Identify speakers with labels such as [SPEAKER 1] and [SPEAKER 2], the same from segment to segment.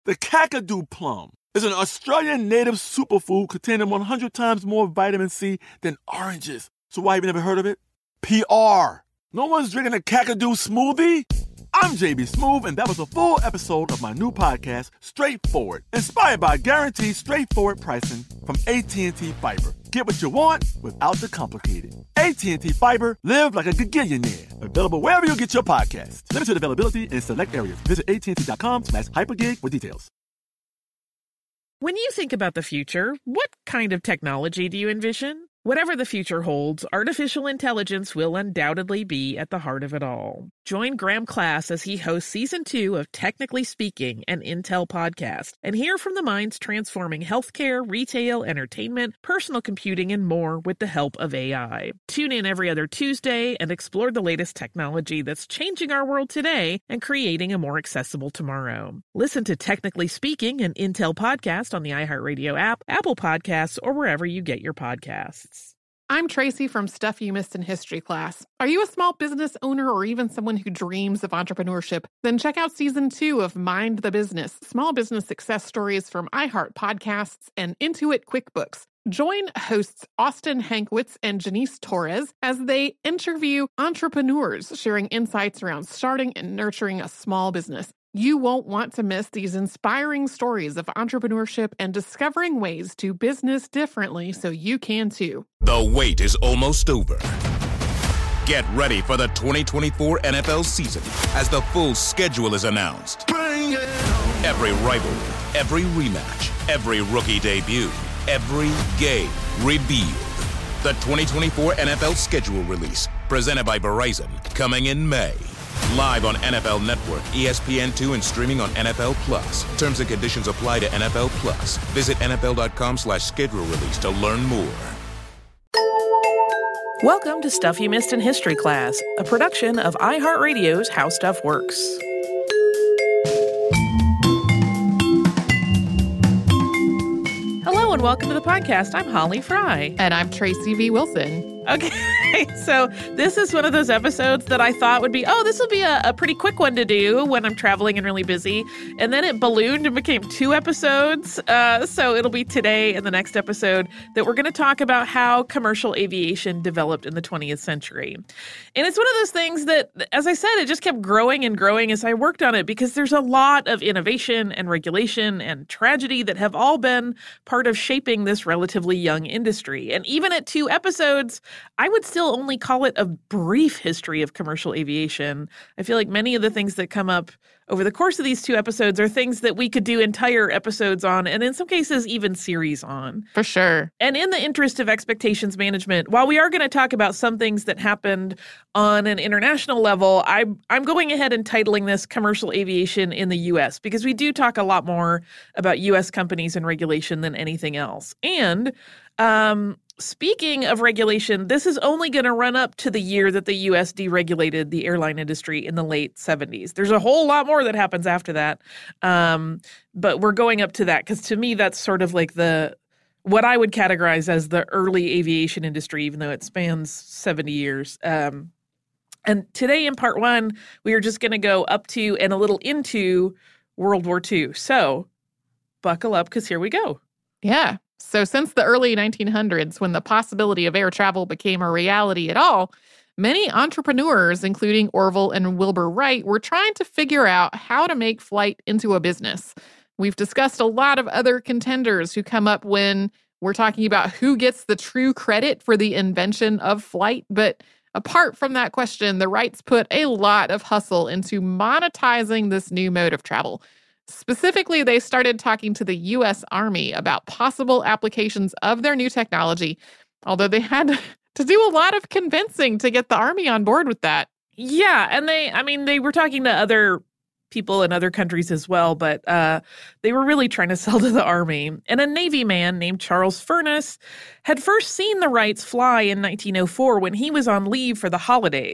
[SPEAKER 1] The Kakadu plum is an Australian native superfood containing 100 times more vitamin C than oranges. So why have you never heard of it? PR. No one's drinking a Kakadu smoothie? I'm JB Smoove, and that was a full episode of my new podcast, Straightforward, inspired by guaranteed straightforward pricing from AT&T Fiber. Get what you want without the complicated. AT&T Fiber, live like a gigillionaire. Available wherever you get your podcasts. Limited availability in select areas. Visit AT&T.com/hypergig for details.
[SPEAKER 2] When you think about the future, what kind of technology do you envision? Whatever the future holds, artificial intelligence will undoubtedly be at the heart of it all. Join Graham Class as he hosts Season 2 of Technically Speaking, an Intel podcast, and hear from the minds transforming healthcare, retail, entertainment, personal computing, and more with the help of AI. Tune in every other Tuesday and explore the latest technology that's changing our world today and creating a more accessible tomorrow. Listen to Technically Speaking, an Intel podcast on the iHeartRadio app, Apple Podcasts, or wherever you get your podcasts.
[SPEAKER 3] I'm Tracy from Stuff You Missed in History Class. Are you a small business owner or even someone who dreams of entrepreneurship? Then check out Season 2 of Mind the Business, small business success stories from iHeart Podcasts and Intuit QuickBooks. Join hosts Austin Hankwitz and Janice Torres as they interview entrepreneurs sharing insights around starting and nurturing a small business. You won't want to miss these inspiring stories of entrepreneurship and discovering ways to business differently so you can too.
[SPEAKER 4] The wait is almost over. Get ready for the 2024 NFL season as the full schedule is announced. Bring it on. Every rivalry, every rematch, every rookie debut, every game revealed. The 2024 NFL schedule release, presented by Verizon, coming in May. Live on NFL Network, ESPN2, and streaming on NFL Plus. Terms and conditions apply to NFL Plus. Visit NFL.com/schedule release to learn more.
[SPEAKER 2] Welcome to Stuff You Missed in History Class, a production of iHeartRadio's How Stuff Works. Hello and welcome to the podcast. I'm Holly Fry.
[SPEAKER 3] And I'm Tracy V. Wilson.
[SPEAKER 2] Okay, so this is one of those episodes that I thought would be, this will be a pretty quick one to do when I'm traveling and really busy. And then it ballooned and became 2 episodes. So it'll be today and the next episode that we're going to talk about how commercial aviation developed in the 20th century. And it's one of those things that, as I said, it just kept growing and growing as I worked on it because there's a lot of innovation and regulation and tragedy that have all been part of shaping this relatively young industry. And even at 2 episodes, I would still only call it a brief history of commercial aviation. I feel like many of the things that come up over the course of these 2 episodes are things that we could do entire episodes on, and in some cases, even series on.
[SPEAKER 3] For sure.
[SPEAKER 2] And in the interest of expectations management, while we are going to talk about some things that happened on an international level, I'm going ahead and titling this Commercial Aviation in the U.S. because we do talk a lot more about U.S. companies and regulation than anything else. And speaking of regulation, this is only going to run up to the year that the U.S. deregulated the airline industry in the late 70s. There's a whole lot more that happens after that, but we're going up to that because to me that's sort of like what I would categorize as the early aviation industry, even though it spans 70 years. And today in part 1, we are just going to go up to and a little into World War II. So buckle up because here we go.
[SPEAKER 3] Yeah. So since the early 1900s, when the possibility of air travel became a reality at all, many entrepreneurs, including Orville and Wilbur Wright, were trying to figure out how to make flight into a business. We've discussed a lot of other contenders who come up when we're talking about who gets the true credit for the invention of flight. But apart from that question, the Wrights put a lot of hustle into monetizing this new mode of travel. Specifically, they started talking to the U.S. Army about possible applications of their new technology, although they had to do a lot of convincing to get the Army on board with that.
[SPEAKER 2] Yeah, and they were talking to other people in other countries as well, but they were really trying to sell to the Army. And a Navy man named Charles Furness had first seen the Wrights fly in 1904 when he was on leave for the holidays.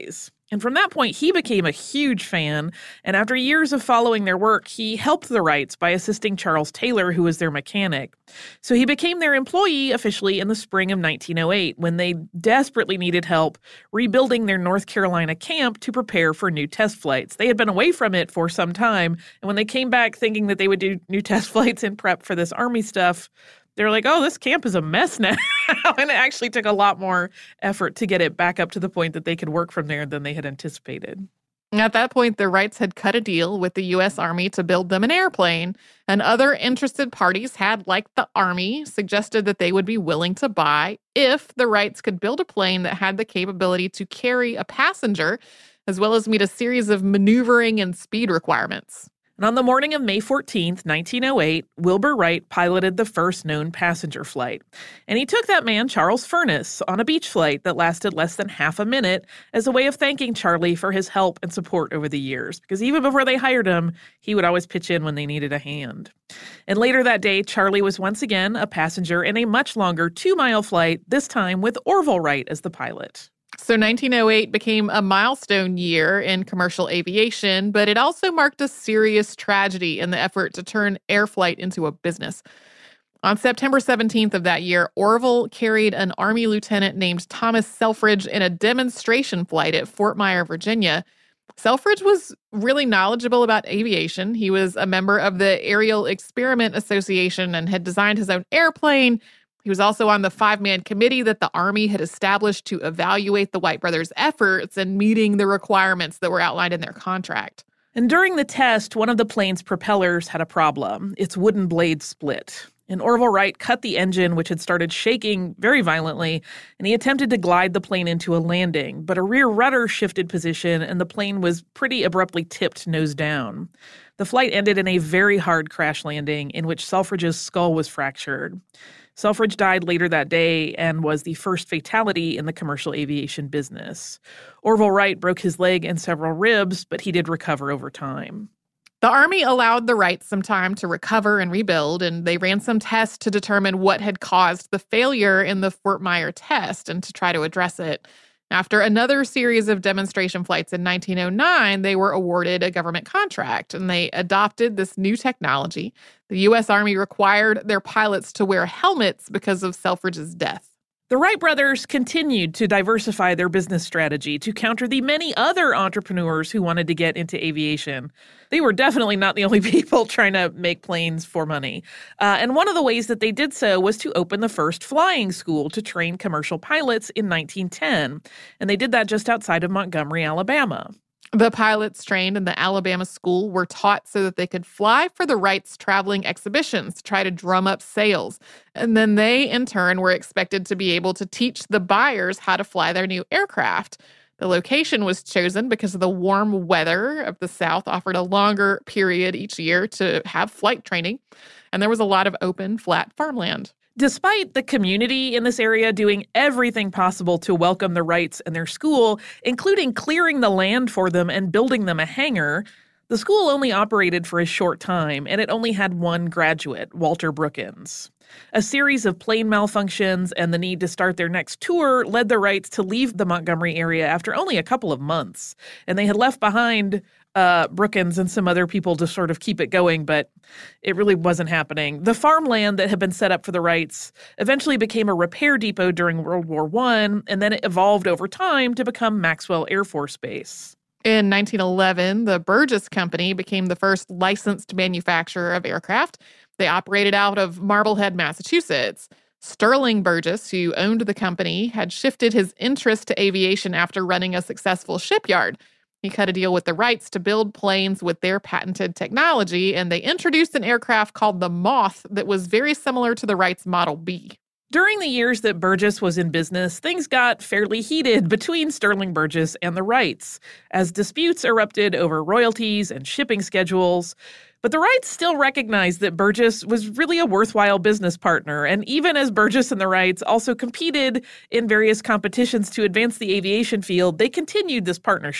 [SPEAKER 2] And from that point, he became a huge fan, and after years of following their work, he helped the Wrights by assisting Charles Taylor, who was their mechanic. So he became their employee officially in the spring of 1908, when they desperately needed help rebuilding their North Carolina camp to prepare for new test flights. They had been away from it for some time, and when they came back thinking that they would do new test flights in prep for this Army stuff, they're like, oh, this camp is a mess now. And it actually took a lot more effort to get it back up to the point that they could work from there than they had anticipated.
[SPEAKER 3] At that point, the Wrights had cut a deal with the U.S. Army to build them an airplane, and other interested parties had, like the Army, suggested that they would be willing to buy if the Wrights could build a plane that had the capability to carry a passenger, as well as meet a series of maneuvering and speed requirements.
[SPEAKER 2] And on the morning of May 14th, 1908, Wilbur Wright piloted the first known passenger flight. And he took that man, Charles Furness, on a beach flight that lasted less than half a minute as a way of thanking Charlie for his help and support over the years. Because even before they hired him, he would always pitch in when they needed a hand. And later that day, Charlie was once again a passenger in a much longer 2-mile flight, this time with Orville Wright as the pilot.
[SPEAKER 3] So 1908 became a milestone year in commercial aviation, but it also marked a serious tragedy in the effort to turn air flight into a business. On September 17th of that year, Orville carried an Army lieutenant named Thomas Selfridge in a demonstration flight at Fort Myer, Virginia. Selfridge was really knowledgeable about aviation. He was a member of the Aerial Experiment Association and had designed his own airplane. He was also on the 5-man committee that the Army had established to evaluate the White brothers' efforts in meeting the requirements that were outlined in their contract.
[SPEAKER 2] And during the test, one of the plane's propellers had a problem. Its wooden blade split. And Orville Wright cut the engine, which had started shaking very violently, and he attempted to glide the plane into a landing. But a rear rudder shifted position, and the plane was pretty abruptly tipped nose down. The flight ended in a very hard crash landing in which Selfridge's skull was fractured. Selfridge died later that day and was the first fatality in the commercial aviation business. Orville Wright broke his leg and several ribs, but he did recover over time.
[SPEAKER 3] The Army allowed the Wrights some time to recover and rebuild, and they ran some tests to determine what had caused the failure in the Fort Myer test and to try to address it. After another series of demonstration flights in 1909, they were awarded a government contract, and they adopted this new technology. The U.S. Army required their pilots to wear helmets because of Selfridge's death.
[SPEAKER 2] The Wright brothers continued to diversify their business strategy to counter the many other entrepreneurs who wanted to get into aviation. They were definitely not the only people trying to make planes for money. And one of the ways that they did so was to open the first flying school to train commercial pilots in 1910. And they did that just outside of Montgomery, Alabama.
[SPEAKER 3] The pilots trained in the Alabama school were taught so that they could fly for the Wrights' traveling exhibitions to try to drum up sales. And then they, in turn, were expected to be able to teach the buyers how to fly their new aircraft. The location was chosen because the warm weather of the South offered a longer period each year to have flight training. And there was a lot of open, flat farmland.
[SPEAKER 2] Despite the community in this area doing everything possible to welcome the Wrights and their school, including clearing the land for them and building them a hangar, the school only operated for a short time, and it only had one graduate, Walter Brookins. A series of plane malfunctions and the need to start their next tour led the Wrights to leave the Montgomery area after only a couple of months, and they had left behind Brookins and some other people to sort of keep it going, but it really wasn't happening. The farmland that had been set up for the Wrights eventually became a repair depot during World War I, and then it evolved over time to become Maxwell Air Force Base.
[SPEAKER 3] In 1911, the Burgess Company became the first licensed manufacturer of aircraft. They operated out of Marblehead, Massachusetts. Sterling Burgess, who owned the company, had shifted his interest to aviation after running a successful shipyard. He cut a deal with the Wrights to build planes with their patented technology, and they introduced an aircraft called the Moth that was very similar to the Wrights' Model B.
[SPEAKER 2] During the years that Burgess was in business, things got fairly heated between Sterling Burgess and the Wrights, as disputes erupted over royalties and shipping schedules. But the Wrights still recognized that Burgess was really a worthwhile business partner, and even as Burgess and the Wrights also competed in various competitions to advance the aviation field, they continued this partnership.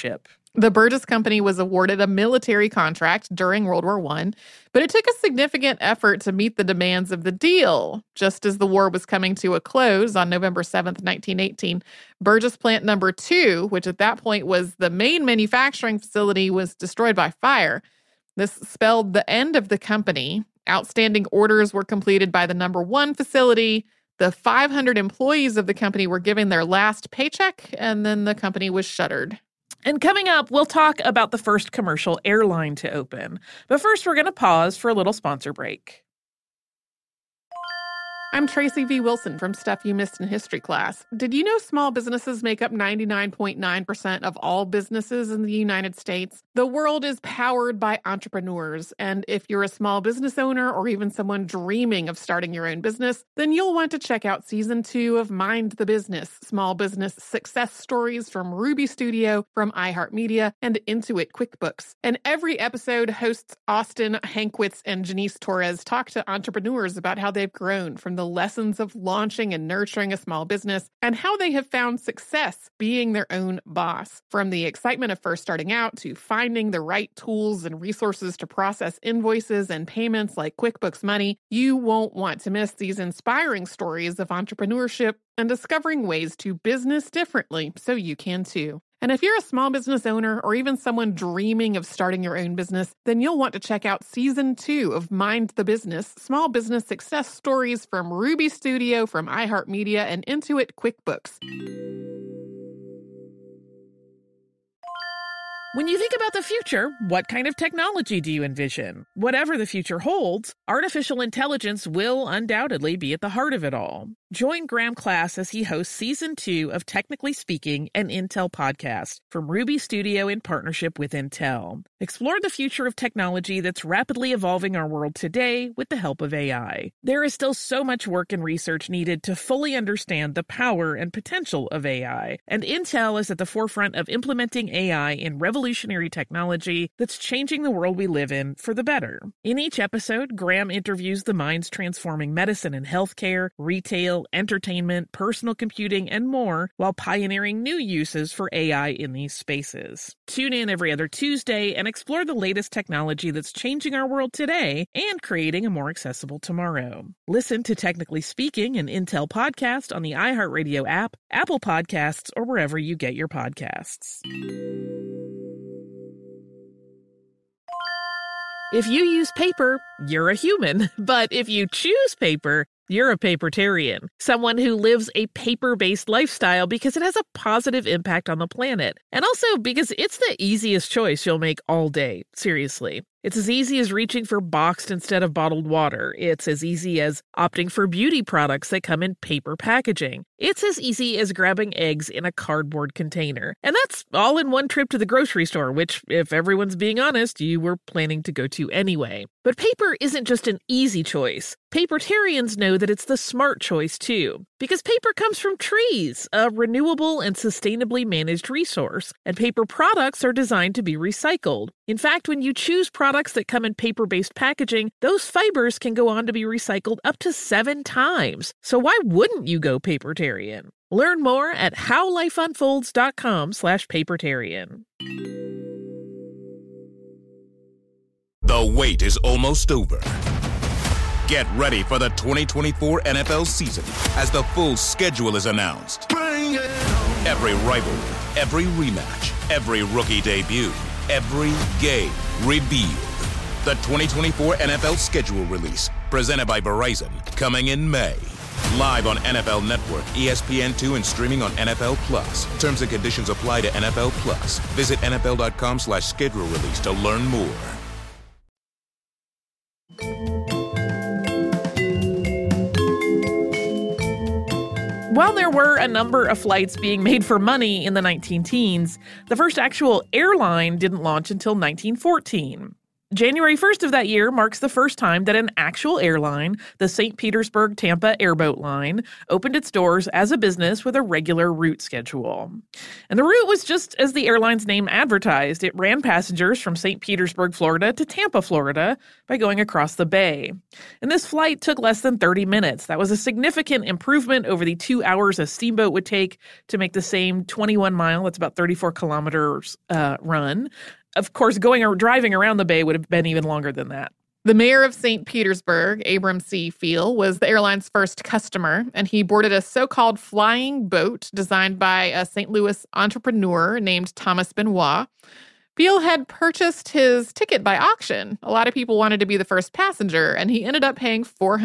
[SPEAKER 3] The Burgess Company was awarded a military contract during World War I, but it took a significant effort to meet the demands of the deal. Just as the war was coming to a close on November 7th, 1918, Burgess Plant No. 2, which at that point was the main manufacturing facility, was destroyed by fire. This spelled the end of the company. Outstanding orders were completed by the No. 1 facility. The 500 employees of the company were given their last paycheck, and then the company was shuttered.
[SPEAKER 2] And coming up, we'll talk about the first commercial airline to open. But first, we're going to pause for a little sponsor break.
[SPEAKER 3] I'm Tracy V. Wilson from Stuff You Missed in History class. Did you know small businesses make up 99.9% of all businesses in the United States? The world is powered by entrepreneurs, and if you're a small business owner or even someone dreaming of starting your own business, then you'll want to check out Season 2 of Mind the Business, small business success stories from Ruby Studio, from iHeartMedia, and Intuit QuickBooks. And every episode, hosts Austin Hankwitz and Janice Torres talk to entrepreneurs about how they've grown from the lessons of launching and nurturing a small business and how they have found success being their own boss. From the excitement of first starting out to finding the right tools and resources to process invoices and payments like QuickBooks Money, you won't want to miss these inspiring stories of entrepreneurship and discovering ways to business differently so you can too. And if you're a small business owner or even someone dreaming of starting your own business, then you'll want to check out Season 2 of Mind the Business, small business success stories from Ruby Studio, from iHeartMedia, and Intuit QuickBooks.
[SPEAKER 2] When you think about the future, what kind of technology do you envision? Whatever the future holds, artificial intelligence will undoubtedly be at the heart of it all. Join Graham Class as he hosts Season 2 of Technically Speaking, an Intel podcast from Ruby Studio in partnership with Intel. Explore the future of technology that's rapidly evolving our world today with the help of AI. There is still so much work and research needed to fully understand the power and potential of AI, and Intel is at the forefront of implementing AI in revolutionary technology that's changing the world we live in for the better. In each episode, Graham interviews the minds transforming medicine and healthcare, retail, entertainment, personal computing, and more, while pioneering new uses for AI in these spaces. Tune in every other Tuesday and explore the latest technology that's changing our world today and creating a more accessible tomorrow. Listen to Technically Speaking, an Intel podcast on the iHeartRadio app, Apple Podcasts, or wherever you get your podcasts. If you use paper, you're a human. But if you choose paper, you're a papertarian, someone who lives a paper-based lifestyle because it has a positive impact on the planet. And also because it's the easiest choice you'll make all day. Seriously. It's as easy as reaching for boxed instead of bottled water. It's as easy as opting for beauty products that come in paper packaging. It's as easy as grabbing eggs in a cardboard container. And that's all in one trip to the grocery store, which, if everyone's being honest, you were planning to go to anyway. But paper isn't just an easy choice. Papertarians know that it's the smart choice, too. Because paper comes from trees, a renewable and sustainably managed resource. And paper products are designed to be recycled. In fact, when you choose products that come in paper-based packaging, those fibers can go on to be recycled up to 7 times. So why wouldn't you go papertarian? Learn more at howlifeunfolds.com/papertarian.
[SPEAKER 4] The wait is almost over. Get ready for the 2024 NFL season as the full schedule is announced. Every rivalry, every rematch, every rookie debut, every game revealed. The 2024 NFL schedule release, presented by Verizon, coming in May. Live on NFL Network, ESPN2, and streaming on NFL Plus. Terms and conditions apply to NFL Plus. Visit NFL.com/schedule release to learn more.
[SPEAKER 2] While there were a number of flights being made for money in the 19 teens, the first actual airline didn't launch until 1914. January 1st of that year marks the first time that an actual airline, the St. Petersburg-Tampa Airboat Line, opened its doors as a business with a regular route schedule. And the route was just as the airline's name advertised. It ran passengers from St. Petersburg, Florida to Tampa, Florida by going across the bay. And this flight took less than 30 minutes. That was a significant improvement over the 2 hours a steamboat would take to make the same 21-mile, that's about 34 kilometers, run. Of course, driving around the bay would have been even longer than that.
[SPEAKER 3] The mayor of St. Petersburg, Abram C. Feal, was the airline's first customer, and he boarded a so-called flying boat designed by a St. Louis entrepreneur named Thomas Benoit. Feal had purchased his ticket by auction. A lot of people wanted to be the first passenger, and he ended up paying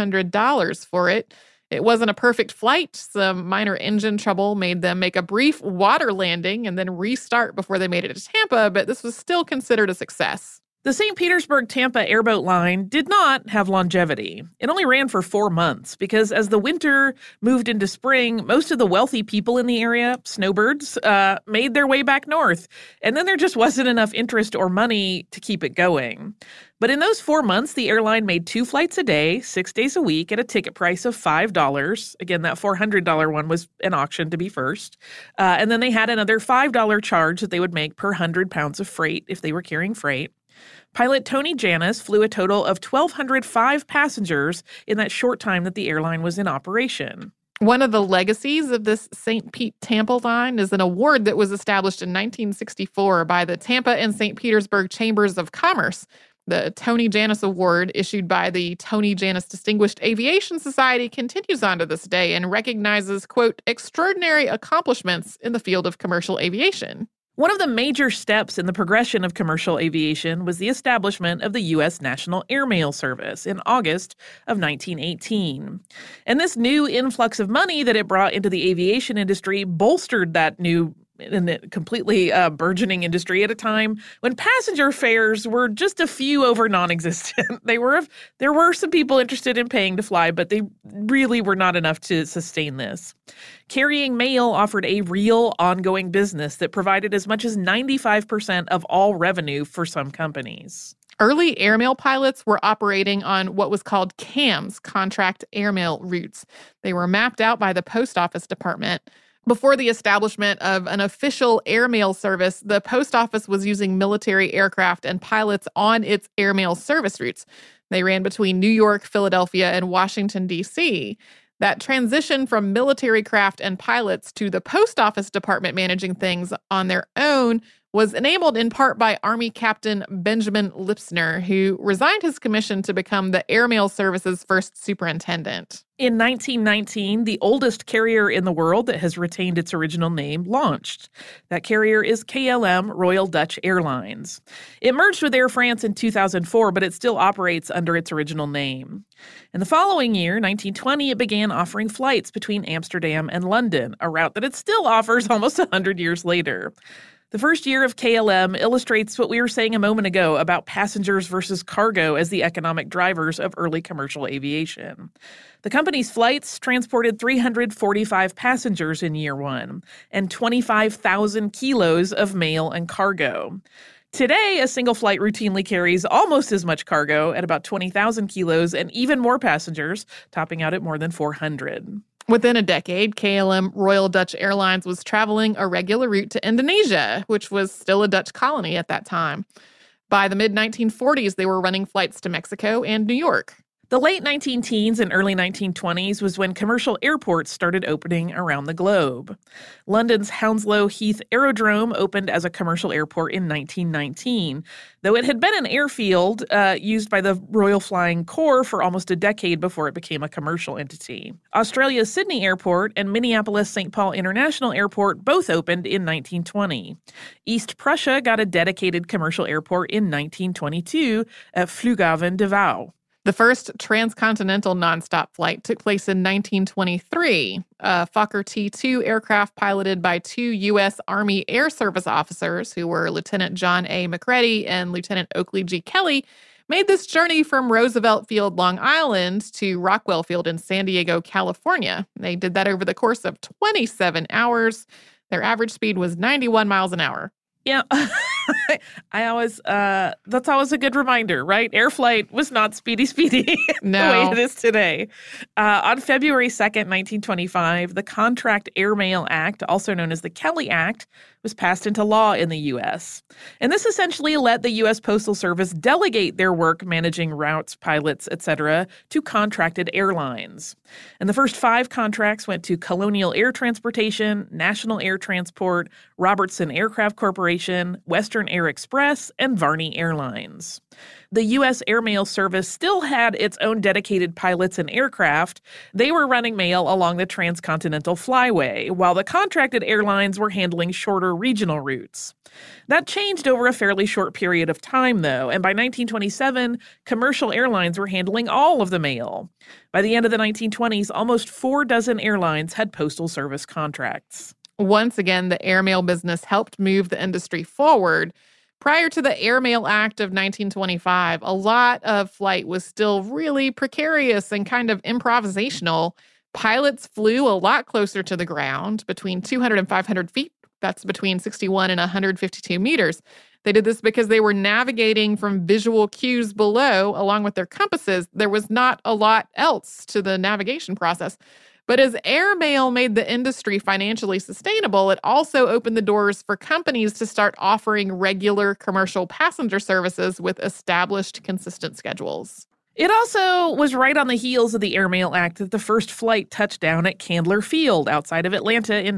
[SPEAKER 3] $400 for it. It wasn't a perfect flight. Some minor engine trouble made them make a brief water landing and then restart before they made it to Tampa, but this was still considered a success.
[SPEAKER 2] The St. Petersburg-Tampa Airboat Line did not have longevity. It only ran for 4 months because as the winter moved into spring, most of the wealthy people in the area, snowbirds, made their way back north. And then there just wasn't enough interest or money to keep it going. But in those 4 months, the airline made 2 flights a day, 6 days a week at a ticket price of $5. Again, that $400 one was an auction to be first. And then they had another $5 charge that they would make per 100 pounds of freight if they were carrying freight. Pilot Tony Janis flew a total of 1,205 passengers in that short time that the airline was in operation.
[SPEAKER 3] One of the legacies of this St. Pete Tampa line is an award that was established in 1964 by the Tampa and St. Petersburg Chambers of Commerce. The Tony Janis Award, issued by the Tony Janis Distinguished Aviation Society, continues on to this day and recognizes, quote, extraordinary accomplishments in the field of commercial aviation.
[SPEAKER 2] One of the major steps in the progression of commercial aviation was the establishment of the U.S. National Airmail Service in August of 1918. And this new influx of money that it brought into the aviation industry bolstered that new and completely burgeoning industry at a time when passenger fares were just a few over non-existent. There were some people interested in paying to fly, but they really were not enough to sustain this. Carrying mail offered a real ongoing business that provided as much as 95% of all revenue for some companies.
[SPEAKER 3] Early airmail pilots were operating on what was called CAMs, contract airmail routes. They were mapped out by the Post Office Department. Before the establishment of an official airmail service, the post office was using military aircraft and pilots on its airmail service routes. They ran between New York, Philadelphia, and Washington, D.C. That transition from military craft and pilots to the Post Office Department managing things on their own was enabled in part by Army Captain Benjamin Lipsner, who resigned his commission to become the Airmail Service's first superintendent.
[SPEAKER 2] In 1919, the oldest carrier in the world that has retained its original name launched. That carrier is KLM Royal Dutch Airlines. It merged with Air France in 2004, but it still operates under its original name. In the following year, 1920, it began offering flights between Amsterdam and London, a route that it still offers almost 100 years later. The first year of KLM illustrates what we were saying a moment ago about passengers versus cargo as the economic drivers of early commercial aviation. The company's flights transported 345 passengers in year one and 25,000 kilos of mail and cargo. Today, a single flight routinely carries almost as much cargo at about 20,000 kilos and even more passengers, topping out at more than 400.
[SPEAKER 3] Within a decade, KLM Royal Dutch Airlines was traveling a regular route to Indonesia, which was still a Dutch colony at that time. By the mid-1940s, they were running flights to Mexico and New York.
[SPEAKER 2] The late 19-teens and early 1920s was when commercial airports started opening around the globe. London's Hounslow Heath Aerodrome opened as a commercial airport in 1919, though it had been an airfield used by the Royal Flying Corps for almost a decade before it became a commercial entity. Australia's Sydney Airport and Minneapolis St. Paul International Airport both opened in 1920. East Prussia got a dedicated commercial airport in 1922 at Flughafen Davao.
[SPEAKER 3] The first transcontinental nonstop flight took place in 1923. A Fokker T-2 aircraft piloted by 2 U.S. Army Air Service officers, who were Lieutenant John A. McCready and Lieutenant Oakley G. Kelly, made this journey from Roosevelt Field, Long Island, to Rockwell Field in San Diego, California. They did that over the course of 27 hours. Their average speed was 91 miles an hour.
[SPEAKER 2] Yeah, that's always a good reminder, right? Air flight was not speedy
[SPEAKER 3] No.
[SPEAKER 2] the way it is today. On February 2nd, 1925, the Contract Airmail Act, also known as the Kelly Act, was passed into law in the U.S. And this essentially let the U.S. Postal Service delegate their work managing routes, pilots, etc., to contracted airlines. And the first 5 contracts went to Colonial Air Transportation, National Air Transport, Robertson Aircraft Corporation, Western Air Express, and Varney Airlines. The U.S. Airmail Service still had its own dedicated pilots and aircraft. They were running mail along the transcontinental flyway, while the contracted airlines were handling shorter regional routes. That changed over a fairly short period of time, though, and by 1927, commercial airlines were handling all of the mail. By the end of the 1920s, almost 4 dozen airlines had Postal Service contracts.
[SPEAKER 3] Once again, the airmail business helped move the industry forward. Prior to the Airmail Act of 1925, a lot of flight was still really precarious and kind of improvisational. Pilots flew a lot closer to the ground, between 200 and 500 feet. That's between 61 and 152 meters. They did this because they were navigating from visual cues below, along with their compasses. There was not a lot else to the navigation process. But as airmail made the industry financially sustainable, it also opened the doors for companies to start offering regular commercial passenger services with established, consistent schedules.
[SPEAKER 2] It also was right on the heels of the Airmail Act that the first flight touched down at Candler Field outside of Atlanta in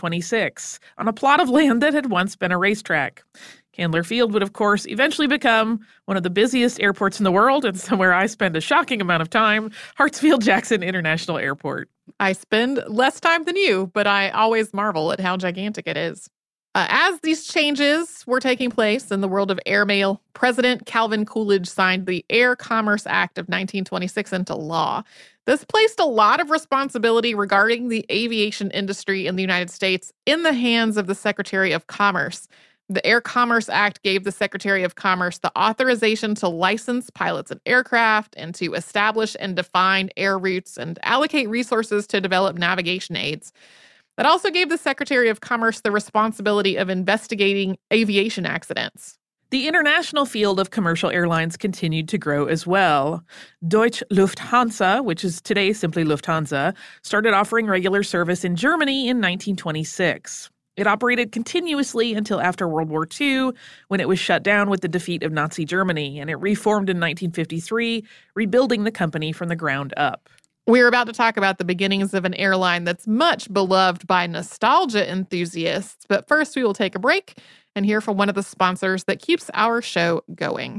[SPEAKER 2] 1926, on a plot of land that had once been a racetrack. Candler Field would, of course, eventually become one of the busiest airports in the world and somewhere I spend a shocking amount of time, Hartsfield-Jackson International Airport.
[SPEAKER 3] I spend less time than you, but I always marvel at how gigantic it is. As these changes were taking place in the world of airmail, President Calvin Coolidge signed the Air Commerce Act of 1926 into law. This placed a lot of responsibility regarding the aviation industry in the United States in the hands of the Secretary of Commerce. The Air Commerce Act gave the Secretary of Commerce the authorization to license pilots and aircraft and to establish and define air routes and allocate resources to develop navigation aids. That also gave the Secretary of Commerce the responsibility of investigating aviation accidents.
[SPEAKER 2] The international field of commercial airlines continued to grow as well. Deutsche Lufthansa, which is today simply Lufthansa, started offering regular service in Germany in 1926. It operated continuously until after World War II, when it was shut down with the defeat of Nazi Germany, and it reformed in 1953, rebuilding the company from the ground up.
[SPEAKER 3] We're about to talk about the beginnings of an airline that's much beloved by nostalgia enthusiasts, but first we will take a break and hear from one of the sponsors that keeps our show going.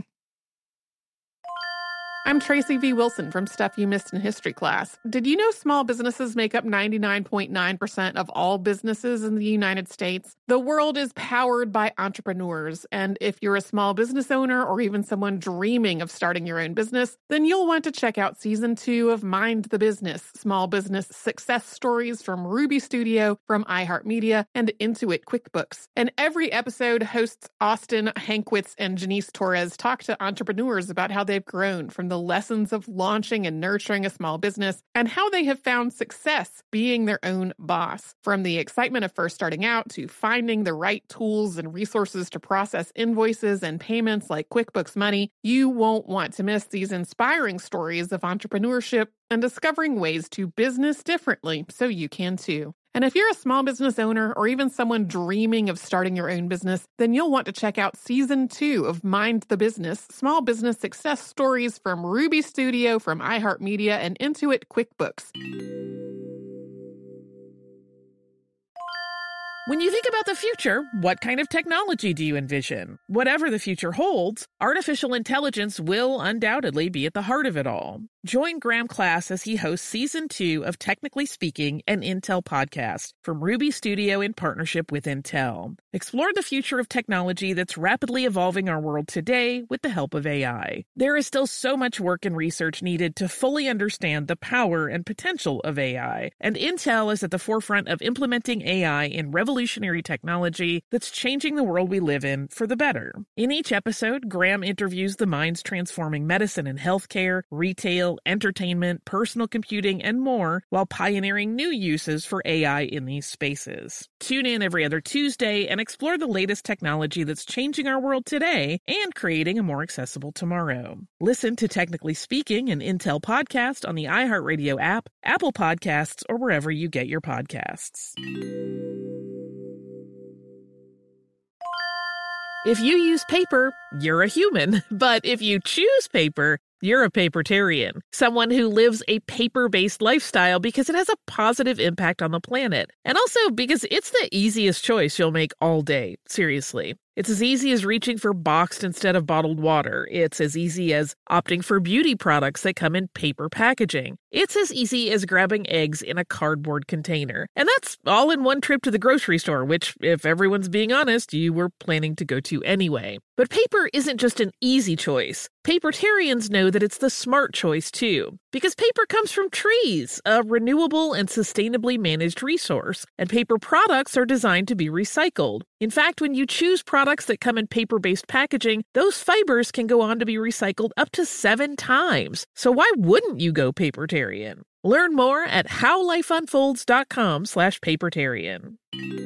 [SPEAKER 3] I'm Tracy V. Wilson from Stuff You Missed in History Class. Did you know small businesses make up 99.9% of all businesses in the United States? The world is powered by entrepreneurs, and if you're a small business owner or even someone dreaming of starting your own business, then you'll want to check out Season 2 of Mind the Business, Small Business Success Stories from Ruby Studio, from iHeartMedia, and Intuit QuickBooks. And every episode, hosts Austin Hankwitz and Janice Torres talk to entrepreneurs about how they've grown from the lessons of launching and nurturing a small business and how they have found success being their own boss. From the excitement of first starting out to finding the right tools and resources to process invoices and payments like QuickBooks Money, you won't want to miss these inspiring stories of entrepreneurship and discovering ways to business differently so you can too. And if you're a small business owner or even someone dreaming of starting your own business, then you'll want to check out Season 2 of Mind the Business, Small Business Success Stories from Ruby Studio, from iHeartMedia, and Intuit QuickBooks.
[SPEAKER 2] When you think about the future, what kind of technology do you envision? Whatever the future holds, artificial intelligence will undoubtedly be at the heart of it all. Join Graham Class as he hosts Season 2 of Technically Speaking, an Intel podcast from Ruby Studio in partnership with Intel. Explore the future of technology that's rapidly evolving our world today with the help of AI. There is still so much work and research needed to fully understand the power and potential of AI, and Intel is at the forefront of implementing AI in revolutionary revolutionary technology that's changing the world we live in for the better. In each episode, Graham interviews the minds transforming medicine and healthcare, retail, entertainment, personal computing, and more, while pioneering new uses for AI in these spaces. Tune in every other Tuesday and explore the latest technology that's changing our world today and creating a more accessible tomorrow. Listen to Technically Speaking, an Intel podcast on the iHeartRadio app, Apple Podcasts, or wherever you get your podcasts. If you use paper, you're a human. But if you choose paper, you're a papertarian, someone who lives a paper-based lifestyle because it has a positive impact on the planet. And also because it's the easiest choice you'll make all day. Seriously. It's as easy as reaching for boxed instead of bottled water. It's as easy as opting for beauty products that come in paper packaging. It's as easy as grabbing eggs in a cardboard container. And that's all in one trip to the grocery store, which, if everyone's being honest, you were planning to go to anyway. But paper isn't just an easy choice. Papertarians know that it's the smart choice, too. Because paper comes from trees, a renewable and sustainably managed resource, and paper products are designed to be recycled. In fact, when you choose products that come in paper-based packaging, those fibers can go on to be recycled up to 7 times. So why wouldn't you go papertarian? Learn more at howlifeunfolds.com/papertarian.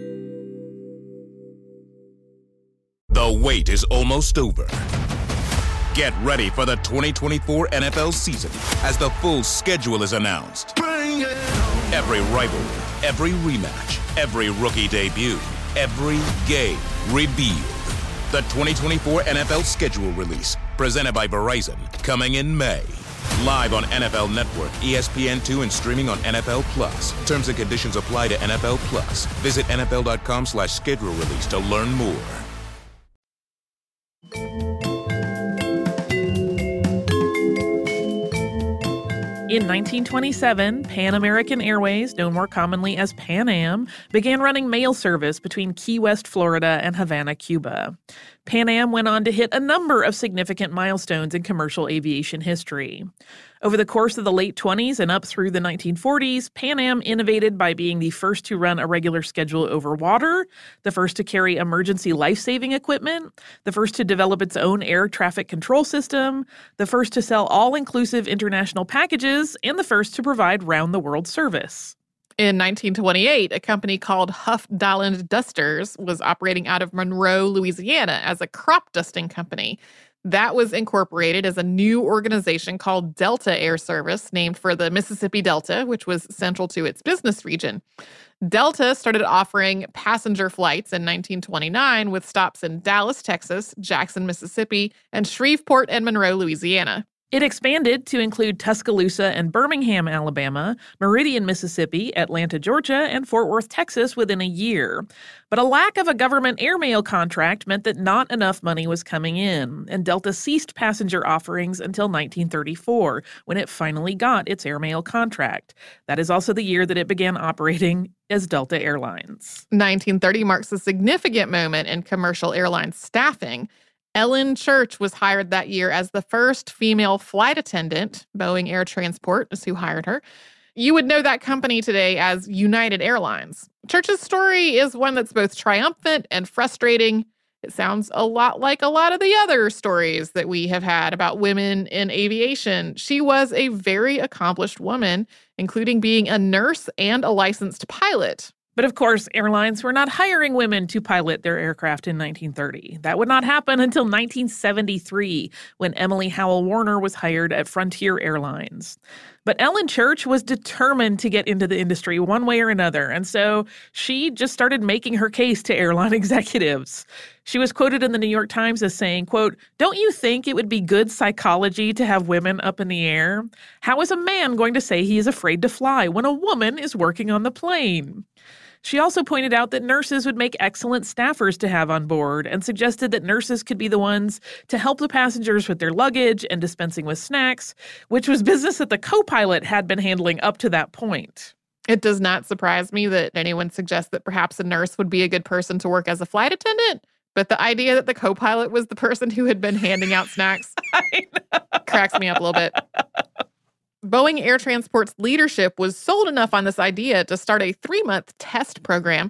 [SPEAKER 4] The wait is almost over. Get ready for the 2024 NFL season as the full schedule is announced. Every rivalry, every rematch, every rookie debut, every game revealed. The 2024 NFL schedule release, presented by Verizon, coming in May. Live on NFL Network, ESPN2, and streaming on NFL Plus. Terms and conditions apply to NFL Plus. Visit NFL.com/schedule release to learn more.
[SPEAKER 2] In 1927, Pan American Airways, known more commonly as Pan Am, began running mail service between Key West, Florida and Havana, Cuba. Pan Am went on to hit a number of significant milestones in commercial aviation history. Over the course of the late 20s and up through the 1940s, Pan Am innovated by being the first to run a regular schedule over water, the first to carry emergency life-saving equipment, the first to develop its own air traffic control system, the first to sell all-inclusive international packages, and the first to provide round-the-world service.
[SPEAKER 3] In 1928, a company called Huff Dahland Dusters was operating out of Monroe, Louisiana as a crop dusting company. That was incorporated as a new organization called Delta Air Service, named for the Mississippi Delta, which was central to its business region. Delta started offering passenger flights in 1929 with stops in Dallas, Texas, Jackson, Mississippi, and Shreveport and Monroe, Louisiana.
[SPEAKER 2] It expanded to include Tuscaloosa and Birmingham, Alabama, Meridian, Mississippi, Atlanta, Georgia, and Fort Worth, Texas within a year. But a lack of a government airmail contract meant that not enough money was coming in, and Delta ceased passenger offerings until 1934, when it finally got its airmail contract. That is also the year that it began operating as Delta Airlines.
[SPEAKER 3] 1930 marks a significant moment in commercial airline staffing. Ellen Church was hired that year as the first female flight attendant. Boeing Air Transport is who hired her. You would know that company today as United Airlines. Church's story is one that's both triumphant and frustrating. It sounds a lot like a lot of the other stories that we have had about women in aviation. She was a very accomplished woman, including being a nurse and a licensed pilot.
[SPEAKER 2] But of course, airlines were not hiring women to pilot their aircraft in 1930. That would not happen until 1973, when Emily Howell Warner was hired at Frontier Airlines. But Ellen Church was determined to get into the industry one way or another, and so she just started making her case to airline executives. She was quoted in the New York Times as saying, quote, "Don't you think it would be good psychology to have women up in the air? How is a man going to say he is afraid to fly when a woman is working on the plane?" She also pointed out that nurses would make excellent staffers to have on board and suggested that nurses could be the ones to help the passengers with their luggage and dispensing with snacks, which was business that the co-pilot had been handling up to that point.
[SPEAKER 3] It does not surprise me that anyone suggests that perhaps a nurse would be a good person to work as a flight attendant, but the idea that the co-pilot was the person who had been handing out snacks cracks me up a little bit. Boeing Air Transport's leadership was sold enough on this idea to start a 3-month test program.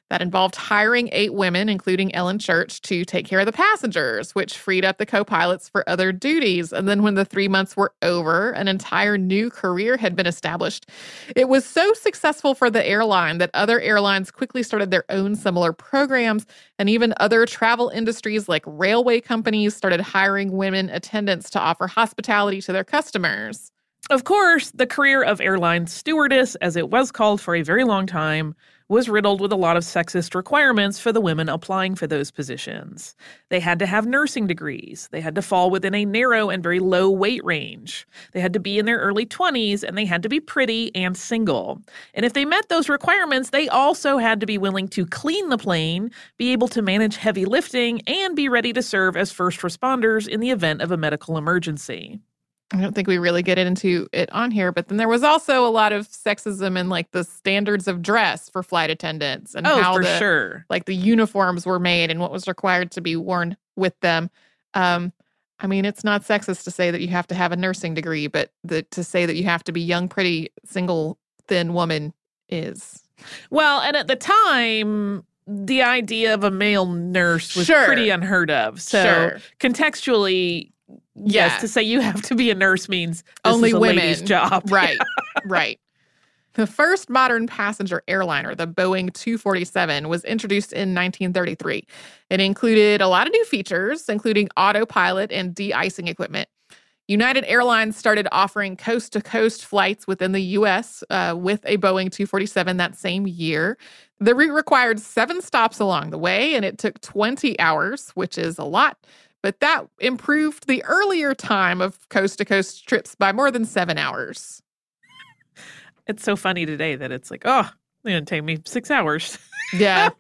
[SPEAKER 3] That involved hiring 8 women, including Ellen Church, to take care of the passengers, which freed up the co-pilots for other duties. And then when the 3 months were over, an entire new career had been established. It was so successful for the airline that other airlines quickly started their own similar programs, and even other travel industries like railway companies started hiring women attendants to offer hospitality to their customers.
[SPEAKER 2] Of course, the career of airline stewardess, as it was called for a very long time, was riddled with a lot of sexist requirements for the women applying for those positions. They had to have nursing degrees. They had to fall within a narrow and very low weight range. They had to be in their early 20s, and they had to be pretty and single. And if they met those requirements, they also had to be willing to clean the plane, be able to manage heavy lifting, and be ready to serve as first responders in the event of a medical emergency.
[SPEAKER 3] I don't think we really get into it on here, but then there was also a lot of sexism in like the standards of dress for flight attendants and how like the uniforms were made and what was required to be worn with them. I mean, it's not sexist to say that you have to have a nursing degree, but to say that you have to be young, pretty, single, thin woman is.
[SPEAKER 2] Well, and at the time, the idea of a male nurse was pretty unheard of. So contextually, yes, to say you have to be a nurse means this
[SPEAKER 3] only
[SPEAKER 2] is a
[SPEAKER 3] women.
[SPEAKER 2] Lady's job.
[SPEAKER 3] Right, right. The first modern passenger airliner, the Boeing 247, was introduced in 1933. It included a lot of new features, including autopilot and de-icing equipment. United Airlines started offering coast-to-coast flights within the U.S. With a Boeing 247 that same year. The route required 7 stops along the way, and it took 20 hours, which is a lot. But that improved the earlier time of coast-to-coast trips by more than 7 hours.
[SPEAKER 2] It's so funny today that it's like, oh, it didn't take me 6 hours.
[SPEAKER 3] Yeah.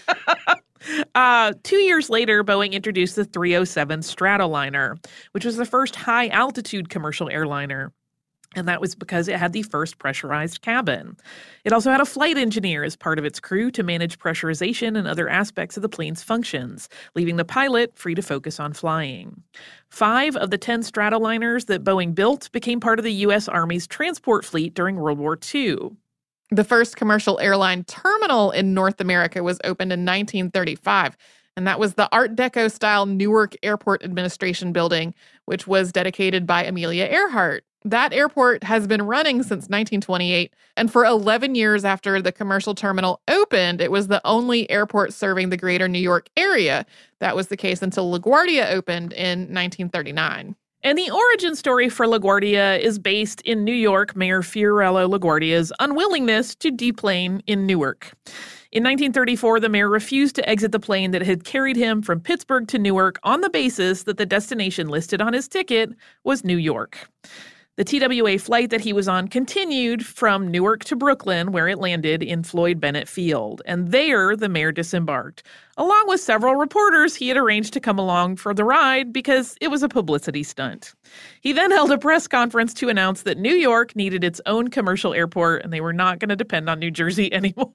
[SPEAKER 2] 2 years later, Boeing introduced the 307 Stratoliner, which was the first high-altitude commercial airliner. And that was because it had the first pressurized cabin. It also had a flight engineer as part of its crew to manage pressurization and other aspects of the plane's functions, leaving the pilot free to focus on flying. 5 of the 10 Stratoliners that Boeing built became part of the U.S. Army's transport fleet during World War II.
[SPEAKER 3] The first commercial airline terminal in North America was opened in 1935. And that was the Art Deco-style Newark Airport Administration building, which was dedicated by Amelia Earhart. That airport has been running since 1928, and for 11 years after the commercial terminal opened, it was the only airport serving the greater New York area. That was the case until LaGuardia opened in 1939.
[SPEAKER 2] And the origin story for LaGuardia is based in New York Mayor Fiorello LaGuardia's unwillingness to deplane in Newark. In 1934, the mayor refused to exit the plane that had carried him from Pittsburgh to Newark on the basis that the destination listed on his ticket was New York. The TWA flight that he was on continued from Newark to Brooklyn, where it landed in Floyd Bennett Field. And there, the mayor disembarked, along with several reporters he had arranged to come along for the ride because it was a publicity stunt. He then held a press conference to announce that New York needed its own commercial airport, and they were not going to depend on New Jersey anymore.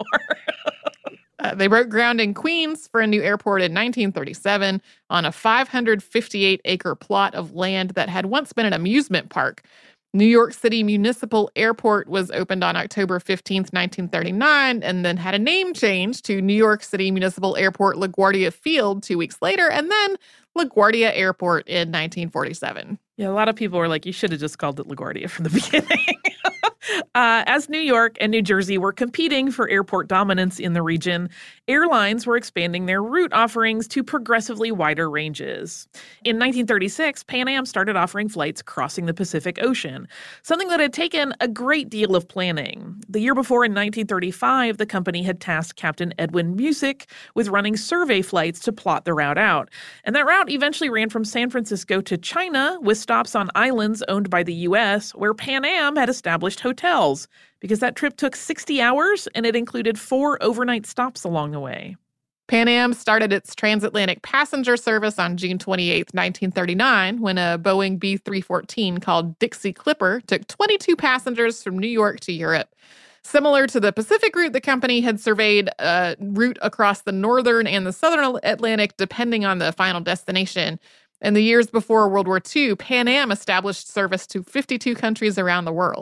[SPEAKER 3] They broke ground in Queens for a new airport in 1937 on a 558-acre plot of land that had once been an amusement park. New York City Municipal Airport was opened on October 15th, 1939, and then had a name change to New York City Municipal Airport LaGuardia Field 2 weeks later, and then LaGuardia Airport in 1947.
[SPEAKER 2] Yeah, a lot of people were like, you should have just called it LaGuardia from the beginning. As New York and New Jersey were competing for airport dominance in the region, airlines were expanding their route offerings to progressively wider ranges. In 1936, Pan Am started offering flights crossing the Pacific Ocean, something that had taken a great deal of planning. The year before, in 1935, the company had tasked Captain Edwin Musick with running survey flights to plot the route out. And that route eventually ran from San Francisco to China, with stops on islands owned by the U.S., where Pan Am had established hotels, because that trip took 60 hours and it included 4 overnight stops along the way.
[SPEAKER 3] Pan Am started its transatlantic passenger service on June 28, 1939, when a Boeing B-314 called Dixie Clipper took 22 passengers from New York to Europe. Similar to the Pacific route, the company had surveyed a route across the northern and the southern Atlantic, depending on the final destination. In the years before World War II, Pan Am established service to 52 countries around the world.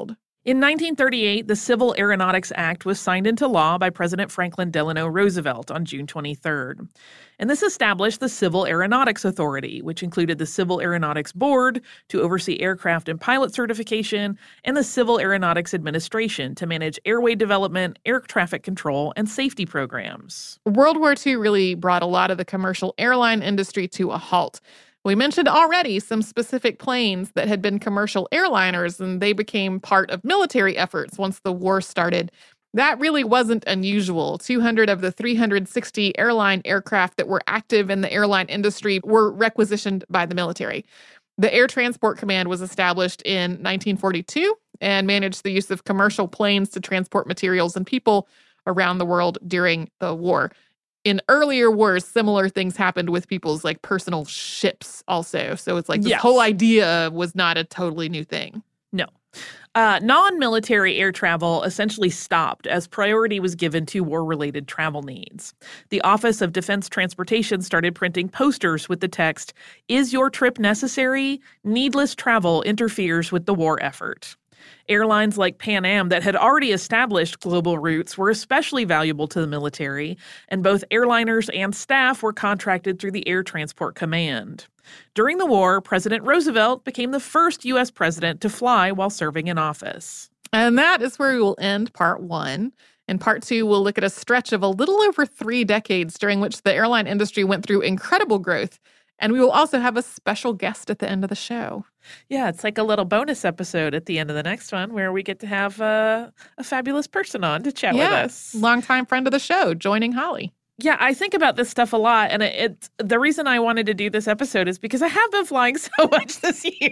[SPEAKER 2] In 1938, the Civil Aeronautics Act was signed into law by President Franklin Delano Roosevelt on June 23rd. And this established the Civil Aeronautics Authority, which included the Civil Aeronautics Board to oversee aircraft and pilot certification, and the Civil Aeronautics Administration to manage airway development, air traffic control, and safety programs.
[SPEAKER 3] World War II really brought a lot of the commercial airline industry to a halt. We mentioned already some specific planes that had been commercial airliners, and they became part of military efforts once the war started. That really wasn't unusual. 200 of the 360 airline aircraft that were active in the airline industry were requisitioned by the military. The Air Transport Command was established in 1942 and managed the use of commercial planes to transport materials and people around the world during the war. In earlier wars, similar things happened with people's like personal ships also. So it's like this whole idea was not a totally new thing.
[SPEAKER 2] No. Non-military air travel essentially stopped as priority was given to war-related travel needs. The Office of Defense Transportation started printing posters with the text, "Is your trip necessary? Needless travel interferes with the war effort." Airlines like Pan Am that had already established global routes were especially valuable to the military, and both airliners and staff were contracted through the Air Transport Command. During the war, President Roosevelt became the first U.S. president to fly while serving in office.
[SPEAKER 3] And that is where we will end part 1. In part 2, we'll look at a stretch of a little over 3 decades during which the airline industry went through incredible growth. And we will also have a special guest at the end of the show.
[SPEAKER 2] Yeah, it's like a little bonus episode at the end of the next one where we get to have a fabulous person on to chat with us.
[SPEAKER 3] Longtime friend of the show, joining Holly.
[SPEAKER 2] Yeah, I think about this stuff a lot, and it's the reason I wanted to do this episode is because I have been flying so much this year.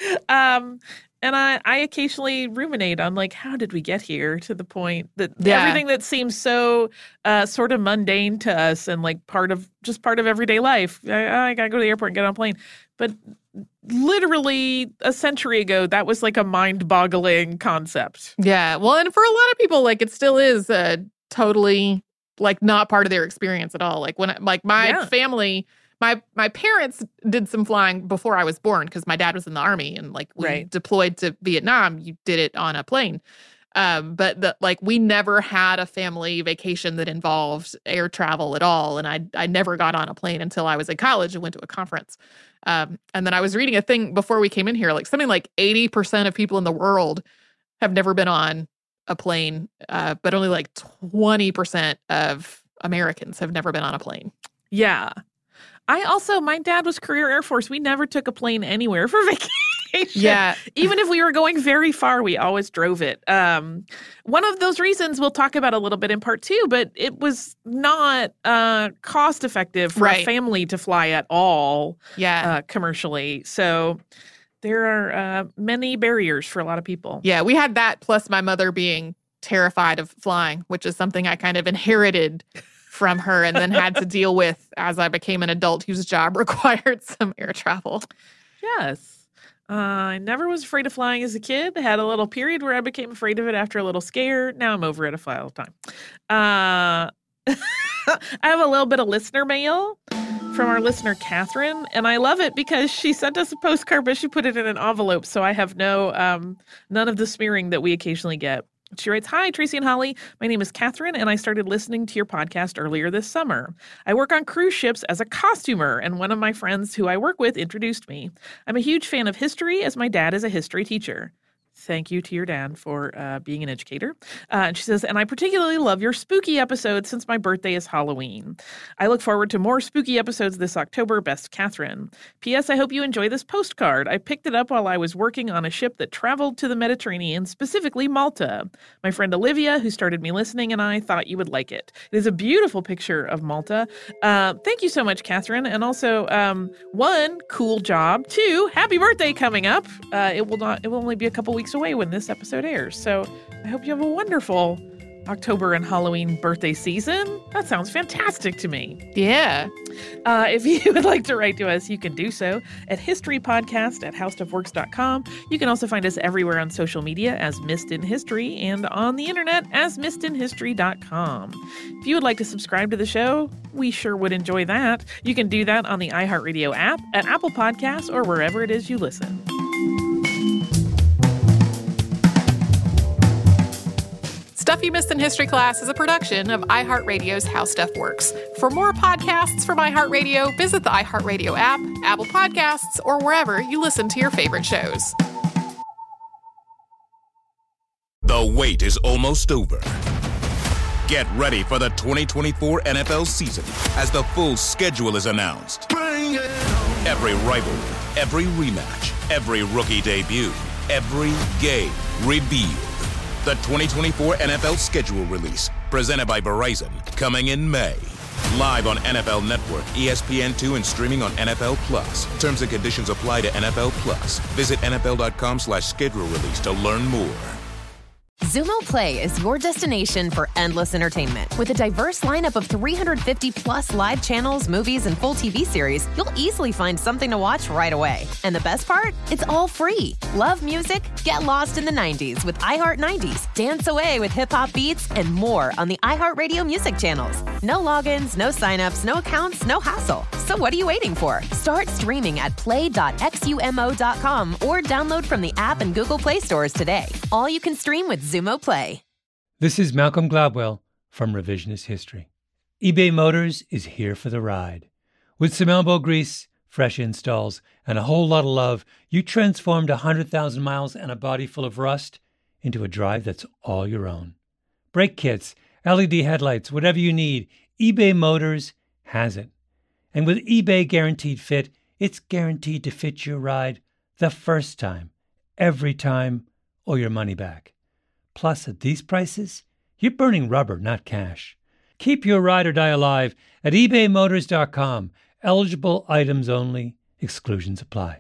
[SPEAKER 2] And I occasionally ruminate on, like, how did we get here to the point that everything that seems so sort of mundane to us and, like, part of everyday life. I got to go to the airport and get on a plane. But literally a century ago, that was, like, a mind-boggling concept.
[SPEAKER 3] Yeah, well, and for a lot of people, like, it still is totally, like, not part of their experience at all. Like, when, like, my family... My parents did some flying before I was born because my dad was in the Army and like we deployed to Vietnam. You did it on a plane. But we never had a family vacation that involved air travel at all. And I never got on a plane until I was in college and went to a conference. And then I was reading a thing before we came in here, like something like 80% of people in the world have never been on a plane, but only like 20% of Americans have never been on a plane.
[SPEAKER 2] Yeah. My dad was career Air Force. We never took a plane anywhere for vacation.
[SPEAKER 3] Yeah.
[SPEAKER 2] Even if we were going very far, we always drove it. One of those reasons we'll talk about a little bit in part 2, but it was not cost effective for a family to fly at all commercially. So there are many barriers for a lot of people.
[SPEAKER 3] Yeah, we had that plus my mother being terrified of flying, which is something I kind of inherited from her and then had to deal with as I became an adult whose job required some air travel.
[SPEAKER 2] Yes. I never was afraid of flying as a kid. I had a little period where I became afraid of it after a little scare. Now I'm over it. I fly all the time. I have a little bit of listener mail from our listener, Catherine, and I love it because she sent us a postcard, but she put it in an envelope, so I have none of the smearing that we occasionally get. She writes, "Hi, Tracy and Holly. My name is Catherine, and I started listening to your podcast earlier this summer. I work on cruise ships as a costumer, and one of my friends who I work with introduced me. I'm a huge fan of history, as my dad is a history teacher." Thank you to your dad for being an educator. And she says, "And I particularly love your spooky episodes since my birthday is Halloween. I look forward to more spooky episodes this October. Best, Catherine. P.S. I hope you enjoy this postcard. I picked it up while I was working on a ship that traveled to the Mediterranean, specifically Malta. My friend Olivia, who started me listening, and I thought you would like it. It is a beautiful picture of Malta. Thank you so much, Catherine. And also, 1, cool job. 2, happy birthday coming up. It will only be a couple weeks away when this episode airs. So I hope you have a wonderful October and Halloween birthday season. That sounds fantastic to me.
[SPEAKER 3] Yeah.
[SPEAKER 2] If you would like to write to us, you can do so at historypodcast@howstuffworks.com. You can also find us everywhere on social media as Missed in History and on the internet as missedinhistory.com. If you would like to subscribe to the show, we sure would enjoy that. You can do that on the iHeartRadio app, at Apple Podcasts, or wherever it is you listen.
[SPEAKER 3] Stuff You Missed in History Class is a production of iHeartRadio's How Stuff Works. For more podcasts from iHeartRadio, visit the iHeartRadio app, Apple Podcasts, or wherever you listen to your favorite shows.
[SPEAKER 4] The wait is almost over. Get ready for the 2024 NFL season as the full schedule is announced. Every rivalry, every rematch, every rookie debut, every game revealed. The 2024 NFL schedule release, presented by Verizon, coming in May. Live on NFL Network, ESPN2, and streaming on NFL Plus. Terms and conditions apply to NFL Plus. Visit NFL.com/schedule release to learn more.
[SPEAKER 5] Xumo Play is your destination for endless entertainment. With a diverse lineup of 350-plus live channels, movies, and full TV series, you'll easily find something to watch right away. And the best part? It's all free. Love music? Get lost in the 90s with iHeart 90s. Dance away with hip-hop beats and more on the iHeartRadio music channels. No logins, no signups, no accounts, no hassle. So what are you waiting for? Start streaming at play.xumo.com or download from the app and Google Play stores today. All you can stream with Xumo Play.
[SPEAKER 6] This is Malcolm Gladwell from Revisionist History. eBay Motors is here for the ride. With some elbow grease, fresh installs, and a whole lot of love, you transformed 100,000 miles and a body full of rust into a drive that's all your own. Brake kits, LED headlights, whatever you need, eBay Motors has it. And with eBay Guaranteed Fit, it's guaranteed to fit your ride the first time, every time, or your money back. Plus, at these prices, you're burning rubber, not cash. Keep your ride or die alive at ebaymotors.com. Eligible items only. Exclusions apply.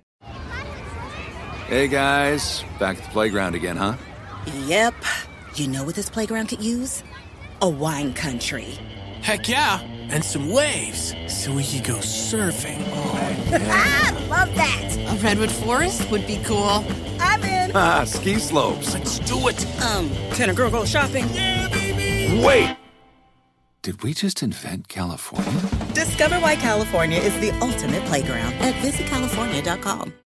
[SPEAKER 7] Hey, guys. Back at the playground again, huh?
[SPEAKER 8] Yep. You know what this playground could use? A wine country.
[SPEAKER 9] Heck yeah. And some waves so we could go surfing.
[SPEAKER 7] Oh, yeah.
[SPEAKER 8] Ah, love that.
[SPEAKER 10] A redwood forest would be cool.
[SPEAKER 8] I'm in.
[SPEAKER 7] Ah, ski slopes.
[SPEAKER 9] Let's do it.
[SPEAKER 8] Can a girl go shopping?
[SPEAKER 9] Yeah, baby.
[SPEAKER 7] Wait. Did we just invent California?
[SPEAKER 8] Discover why California is the ultimate playground at visitcalifornia.com.